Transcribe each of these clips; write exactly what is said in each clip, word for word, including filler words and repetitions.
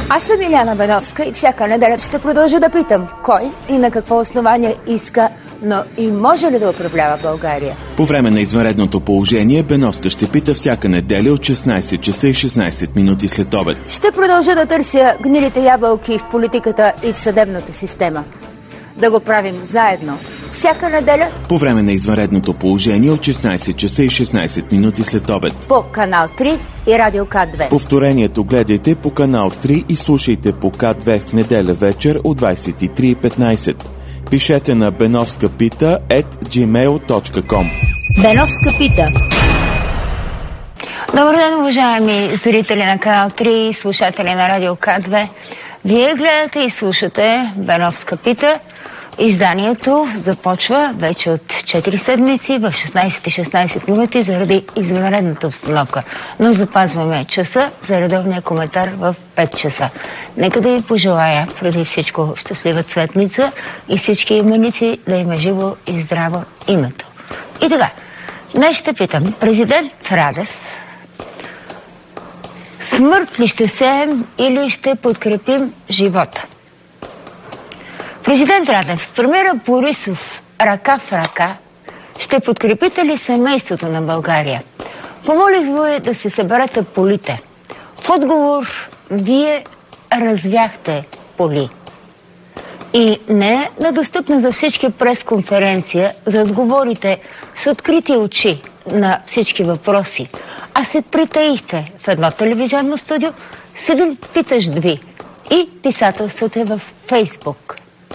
Аз съм Иляна Беновска и всяка неделя ще продължа да питам кой и на какво основание иска, но и може ли да управлява България. По време на извънредното положение Беновска ще пита всяка неделя от шестнайсет часа и шестнайсет минути след обед. Ще продължа да търся гнилите ябълки в политиката и в съдебната система. Да го правим заедно. Всяка неделя по време на извънредното положение от шестнайсет часа и шестнайсет минути след обед по канал три и радио К две. Повторението гледайте по канал три и слушайте по К две в неделя вечер от двайсет и три и петнайсет. Пишете на беновска пита ет джимейл точка ком. Беновска пита. Добър ден, уважаеми зрители на канал три и слушатели на радио К две. Вие гледате и слушате Беновска пита. Изданието започва вече от четири седмици в шестнайсет и шестнайсет минути заради извънредната обстановка. Но запазваме часа за редовния коментар в пет часа. Нека да ви пожелая преди всичко щастлива цветница и всички именици да има живо и здраво името. И така, днес ще питам президент Радев: смърт ли ще сеем или ще подкрепим живота? Президент Радев, с премиера Борисов ръка в ръка, ще подкрепите ли семейството на България? Помолих ви да се съберете полите. В отговор вие развяхте поли. И не е недостъпна за всички пресконференция, за да отговорите с открити очи на всички въпроси, а се притаихте в едно телевизионно студио с един питащ ви и писателството в Фейсбук.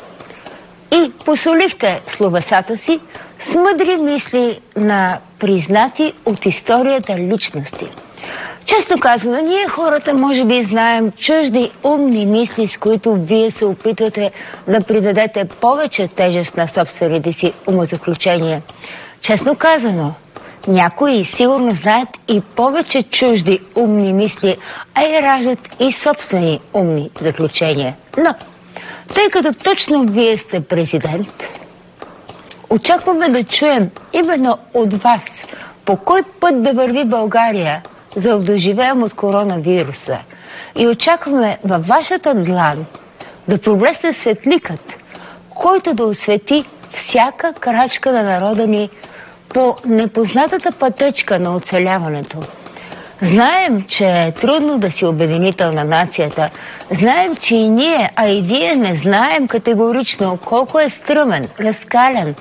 И посолихте словесата си с мъдри мисли на признати от историята личности. Често казано, ние хората може би знаем чужди умни мисли, с които вие се опитвате да придадете повече тежест на собствените си умозаключения. Честно казано, някои сигурно знаят и повече чужди умни мисли, а и раждат и собствени умни заключения. Но тъй като точно вие сте президент, очакваме да чуем именно от вас по кой път да върви България, за да доживеем от коронавируса. И очакваме във вашата длан да проблесне светликът, който да освети всяка крачка на народа ни по непознатата пътечка на оцеляването. Знаем, че е трудно да си обединител на нацията. Знаем, че и ние, а и вие не знаем категорично колко е стръмен, разкален,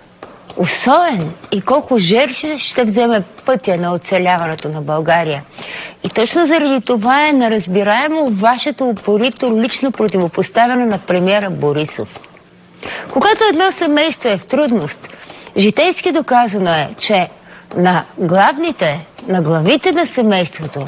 особен и колко жертви ще вземе пътя на оцеляването на България. И точно заради това е неразбираемо вашето упорито лично противопоставяне на премиера Борисов. Когато едно семейство е в трудност, житейски доказано е, че на главните, на главите на семейството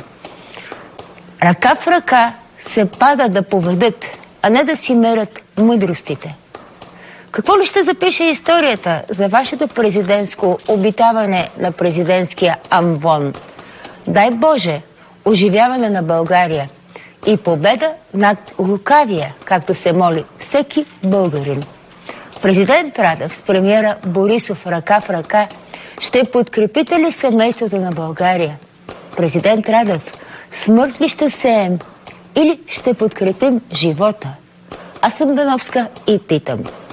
ръка в ръка се пада да поведат, а не да си мерят мъдростите. Какво ли ще запише историята за вашето президентско обитаване на президентския амвон? Дай Боже, оживяване на България и победа над лукавия, както се моли всеки българин. Президент Радев с премиера Борисов ръка в ръка, ще подкрепите ли семейството на България? Президент Радев, смърт ли ще сеем или ще подкрепим живота? Аз съм Беновска и питам.